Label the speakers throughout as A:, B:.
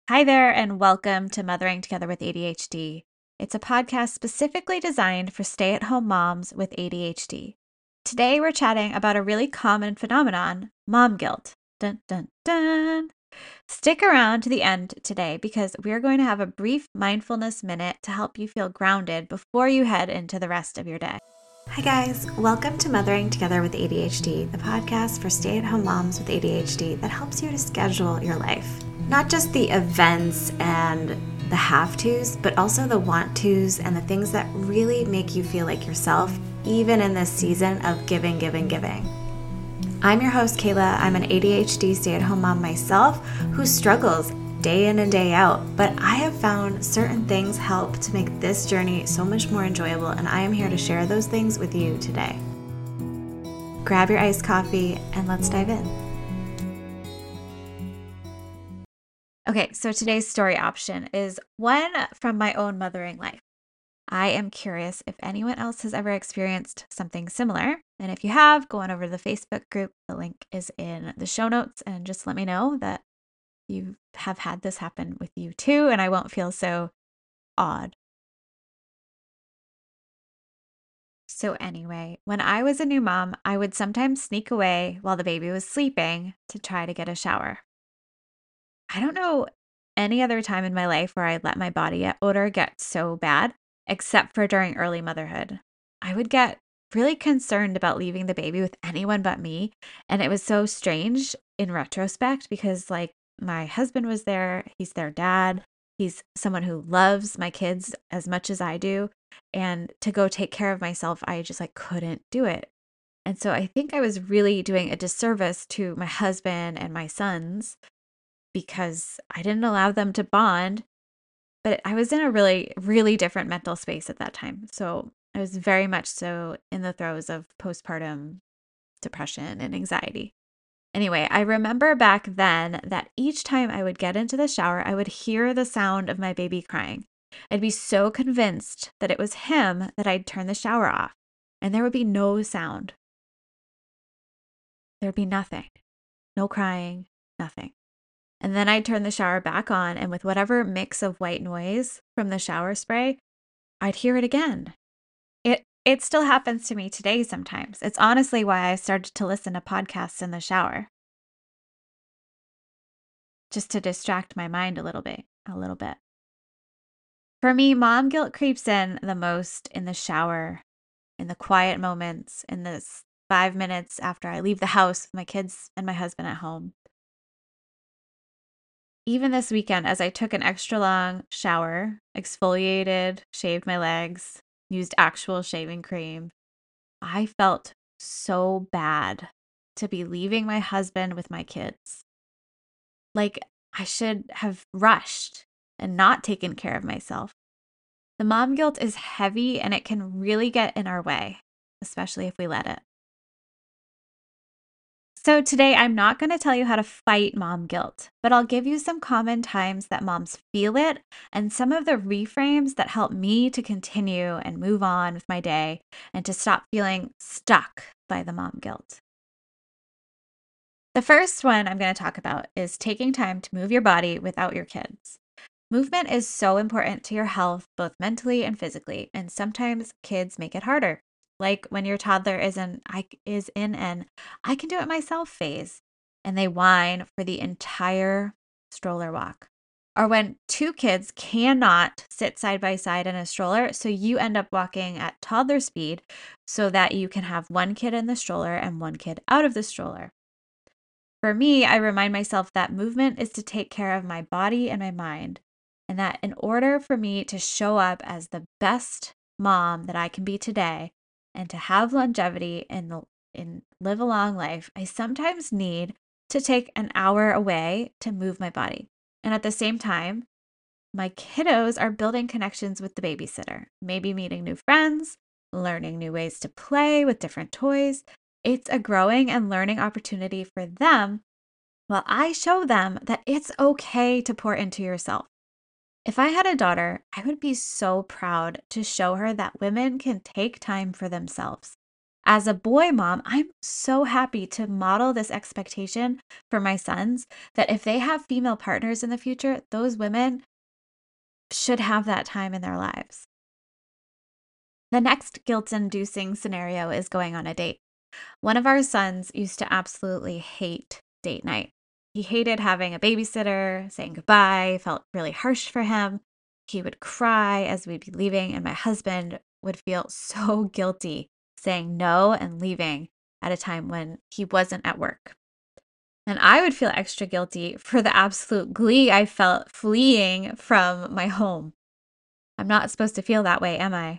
A: Hi there, and welcome to Mothering Together with ADHD. It's a podcast specifically designed for stay at home moms with ADHD. Today, we're chatting about a really common phenomenon mom guilt. Dun, dun, dun. Stick around to the end today because we're going to have a brief mindfulness minute to help you feel grounded before you head into the rest of your day. Hi, guys. Welcome to Mothering Together with ADHD, the podcast for stay at home moms with ADHD that helps you to schedule your life. Not just the events and the have tos, but also the want tos and the things that really make you feel like yourself, even in this season of giving, giving, giving. I'm your host, Kayla. I'm an ADHD stay-at-home mom myself who struggles day in and day out, but I have found certain things help to make this journey so much more enjoyable, and I am here to share those things with you today. Grab your iced coffee and let's dive in. Okay, so today's story option is one from my own mothering life. I am curious if anyone else has ever experienced something similar. And if you have, go on over to the Facebook group. The link is in the show notes, and just let me know that you have had this happen with you too, and I won't feel so odd. So, anyway, when I was a new mom, I would sometimes sneak away while the baby was sleeping to try to get a shower. I don't know any other time in my life where I let my body odor get so bad, except for during early motherhood. I would get really concerned about leaving the baby with anyone but me. And it was so strange in retrospect because, like, my husband was there, he's their dad, he's someone who loves my kids as much as I do. And to go take care of myself, I just like couldn't do it. And so I think I was really doing a disservice to my husband and my sons because I didn't allow them to bond, but I was in a really, really different mental space at that time. So I was very much so in the throes of postpartum depression and anxiety. Anyway, I remember back then that each time I would get into the shower, I would hear the sound of my baby crying. I'd be so convinced that it was him that I'd turn the shower off, and there would be no sound. There'd be nothing, no crying, nothing. And then I'd turn the shower back on, and with whatever mix of white noise from the shower spray, I'd hear it again. It still happens to me today sometimes. It's honestly why I started to listen to podcasts in the shower, just to distract my mind a little bit. For me, mom guilt creeps in the most in the shower, in the quiet moments, in this 5 minutes after I leave the house with my kids and my husband at home. Even this weekend, as I took an extra long shower, exfoliated, shaved my legs, used actual shaving cream, I felt so bad to be leaving my husband with my kids. Like I should have rushed and not taken care of myself. The mom guilt is heavy and it can really get in our way, especially if we let it. So, today I'm not going to tell you how to fight mom guilt, but I'll give you some common times that moms feel it and some of the reframes that help me to continue and move on with my day and to stop feeling stuck by the mom guilt. The first one I'm going to talk about is taking time to move your body without your kids. Movement is so important to your health, both mentally and physically, and sometimes kids make it harder. Like when your toddler is in an I can do it myself phase, and they whine for the entire stroller walk. Or when two kids cannot sit side by side in a stroller, so you end up walking at toddler speed so that you can have one kid in the stroller and one kid out of the stroller. For me, I remind myself that movement is to take care of my body and my mind, and that in order for me to show up as the best mom that I can be today and to have longevity and live a long life, I sometimes need to take an hour away to move my body. And at the same time, my kiddos are building connections with the babysitter, maybe meeting new friends, learning new ways to play with different toys. It's a growing and learning opportunity for them while I show them that it's okay to pour into yourself. If I had a daughter, I would be so proud to show her that women can take time for themselves. As a boy mom, I'm so happy to model this expectation for my sons that if they have female partners in the future, those women should have that time in their lives. The next guilt inducing scenario is going on a date. One of our sons used to absolutely hate date night. He hated having a babysitter, saying goodbye, felt really harsh for him. He would cry as we'd be leaving, and my husband would feel so guilty saying no and leaving at a time when he wasn't at work. And I would feel extra guilty for the absolute glee I felt fleeing from my home. I'm not supposed to feel that way, am I?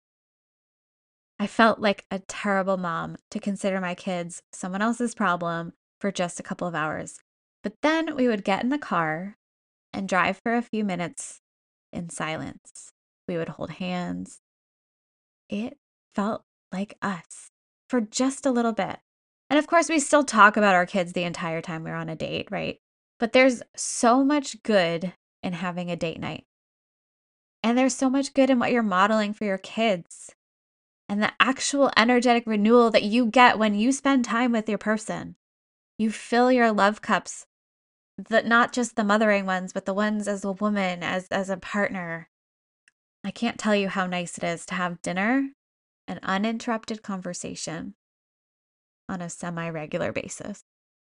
A: I felt like a terrible mom to consider my kids someone else's problem for just a couple of hours. But then we would get in the car and drive for a few minutes in silence. We would hold hands. It felt like us for just a little bit. And of course, we still talk about our kids the entire time we're on a date, right? But there's so much good in having a date night. And there's so much good in what you're modeling for your kids and the actual energetic renewal that you get when you spend time with your person. You fill your love cups, not just the mothering ones, but the ones as a woman, as a partner. I can't tell you how nice it is to have dinner and uninterrupted conversation on a semi-regular basis.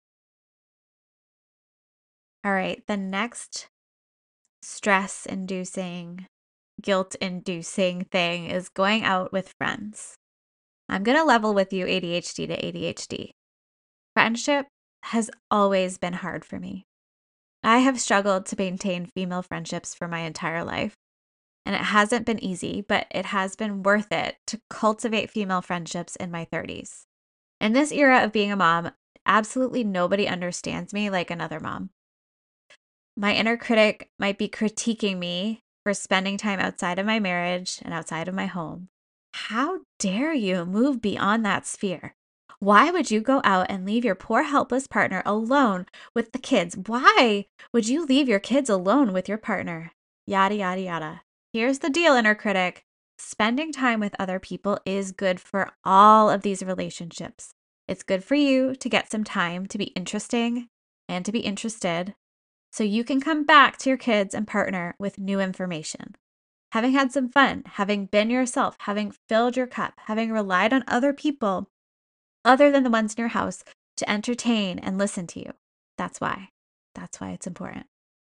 A: All right, the next stress-inducing, guilt-inducing thing is going out with friends. I'm going to level with you ADHD to ADHD. Friendship has always been hard for me. I have struggled to maintain female friendships for my entire life, and it hasn't been easy, but it has been worth it to cultivate female friendships in my 30s. In this era of being a mom, absolutely nobody understands me like another mom. My inner critic might be critiquing me for spending time outside of my marriage and outside of my home. How dare you move beyond that sphere? Why would you go out and leave your poor helpless partner alone with the kids? Why would you leave your kids alone with your partner? Yada, yada, yada. Here's the deal, inner critic. Spending time with other people is good for all of these relationships. It's good for you to get some time to be interesting and to be interested so you can come back to your kids and partner with new information. Having had some fun, having been yourself, having filled your cup, having relied on other people other than the ones in your house to entertain and listen to you. That's why. That's why it's important.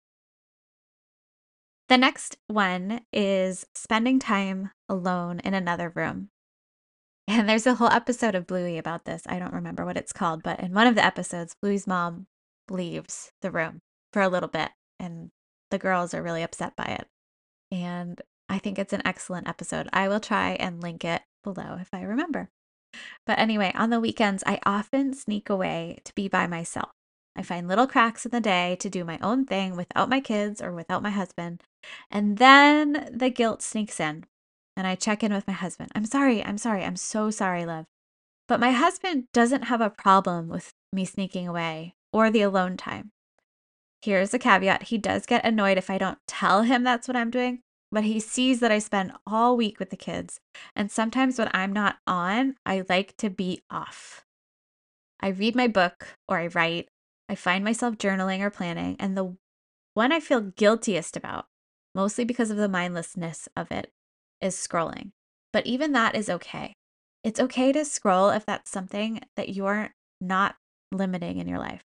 A: The next one is spending time alone in another room. And there's a whole episode of Bluey about this. I don't remember what it's called, but in one of the episodes, Bluey's mom leaves the room for a little bit, and the girls are really upset by it. And I think it's an excellent episode. I will try and link it below if I remember. But anyway, on the weekends, I often sneak away to be by myself. I find little cracks in the day to do my own thing without my kids or without my husband. And then the guilt sneaks in. And I check in with my husband. I'm sorry. I'm so sorry, love. But my husband doesn't have a problem with me sneaking away or the alone time. Here's a caveat. He does get annoyed if I don't tell him that's what I'm doing, but he sees that I spend all week with the kids. And sometimes when I'm not on, I like to be off. I read my book or I write. I find myself journaling or planning. And the one I feel guiltiest about, mostly because of the mindlessness of it, is scrolling. But even that is okay. It's okay to scroll if that's something that you're not limiting in your life.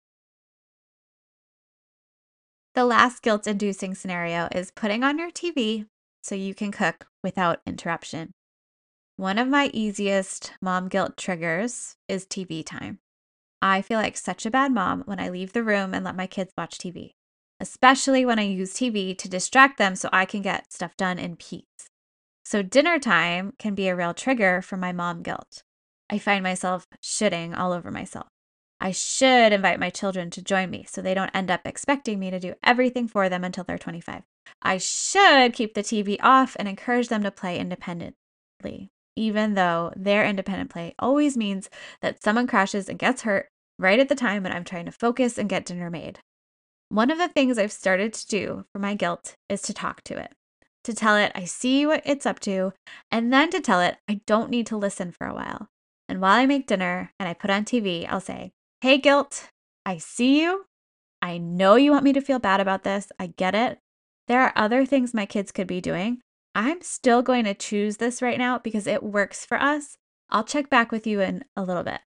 A: The last guilt-inducing scenario is putting on your TV so you can cook without interruption. One of my easiest mom guilt triggers is TV time. I feel like such a bad mom when I leave the room and let my kids watch TV, especially when I use TV to distract them so I can get stuff done in peace. So dinner time can be a real trigger for my mom guilt. I find myself shitting all over myself. I should invite my children to join me so they don't end up expecting me to do everything for them until they're 25. I should keep the TV off and encourage them to play independently, even though their independent play always means that someone crashes and gets hurt right at the time when I'm trying to focus and get dinner made. One of the things I've started to do for my guilt is to talk to it, to tell it I see what it's up to, and then to tell it I don't need to listen for a while. And while I make dinner and I put on TV, I'll say, "Hey, guilt, I see you. I know you want me to feel bad about this. I get it. There are other things my kids could be doing. I'm still going to choose this right now because it works for us. I'll check back with you in a little bit."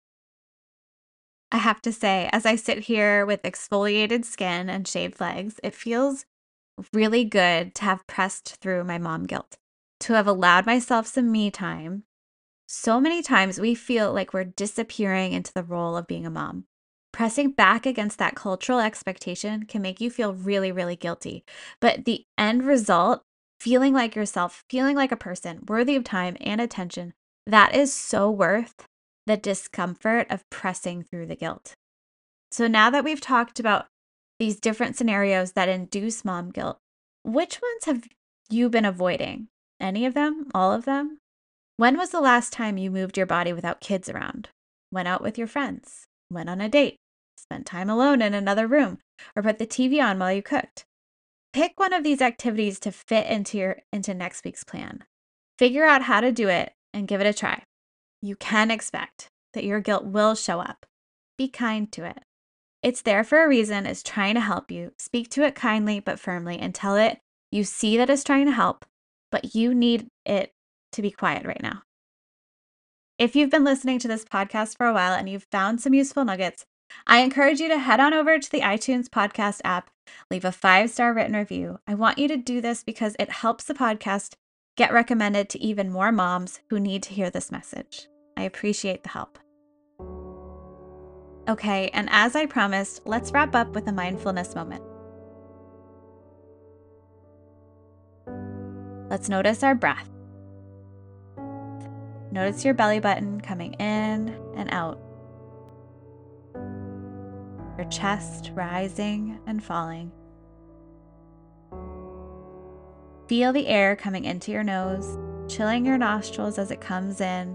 A: I have to say, as I sit here with exfoliated skin and shaved legs, it feels really good to have pressed through my mom guilt, to have allowed myself some me time. So many times we feel like we're disappearing into the role of being a mom. Pressing back against that cultural expectation can make you feel really, really guilty. But the end result, feeling like yourself, feeling like a person worthy of time and attention, that is so worth the discomfort of pressing through the guilt. So now that we've talked about these different scenarios that induce mom guilt, which ones have you been avoiding? Any of them? All of them? When was the last time you moved your body without kids around? Went out with your friends? Went on a date? Spent time alone in another room? Or put the TV on while you cooked? Pick one of these activities to fit into next week's plan. Figure out how to do it and give it a try. You can expect that your guilt will show up. Be kind to it. It's there for a reason. It's trying to help you. Speak to it kindly but firmly and tell it you see that it's trying to help, but you need it to be quiet right now. If you've been listening to this podcast for a while and you've found some useful nuggets, I encourage you to head on over to the iTunes podcast app, leave a 5-star written review. I want you to do this because it helps the podcast get recommended to even more moms who need to hear this message. I appreciate the help. Okay, and as I promised, let's wrap up with a mindfulness moment. Let's notice our breath. Notice your belly button coming in and out, your chest rising and falling. Feel the air coming into your nose, chilling your nostrils as it comes in,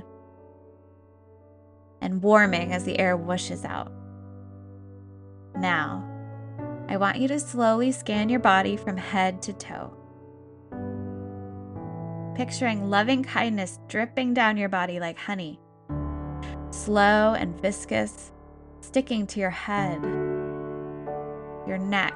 A: and warming as the air whooshes out. Now, I want you to slowly scan your body from head to toe, picturing loving kindness dripping down your body like honey, slow and viscous, sticking to your head, your neck,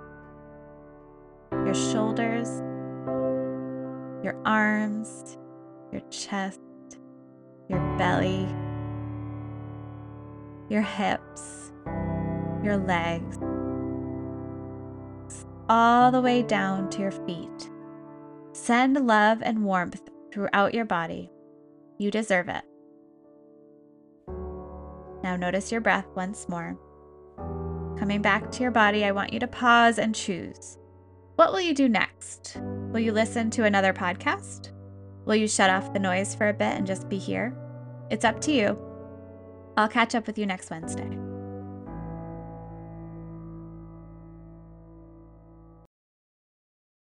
A: your shoulders, your arms, your chest, your belly, your hips, your legs, all the way down to your feet. Send love and warmth throughout your body. You deserve it. Now notice your breath once more. Coming back to your body, I want you to pause and choose. What will you do next? Will you listen to another podcast? Will you shut off the noise for a bit and just be here? It's up to you. I'll catch up with you next Wednesday.